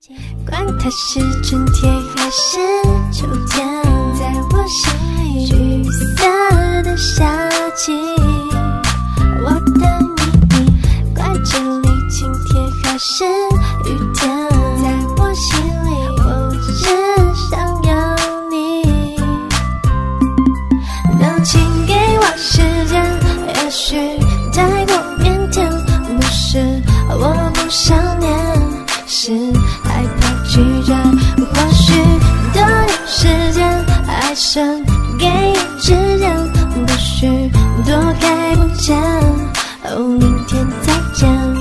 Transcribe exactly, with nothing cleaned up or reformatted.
管它是春天还是秋天，在我心里橘色的夏季，我等你，你管这里晴天还是雨天，在我心里我只想要你。能请给我时间，也许太过腼腆，不是我不想念，是害怕拒绝，或许多有时间还剩给指尖，不许多看不见，哦，明天再见。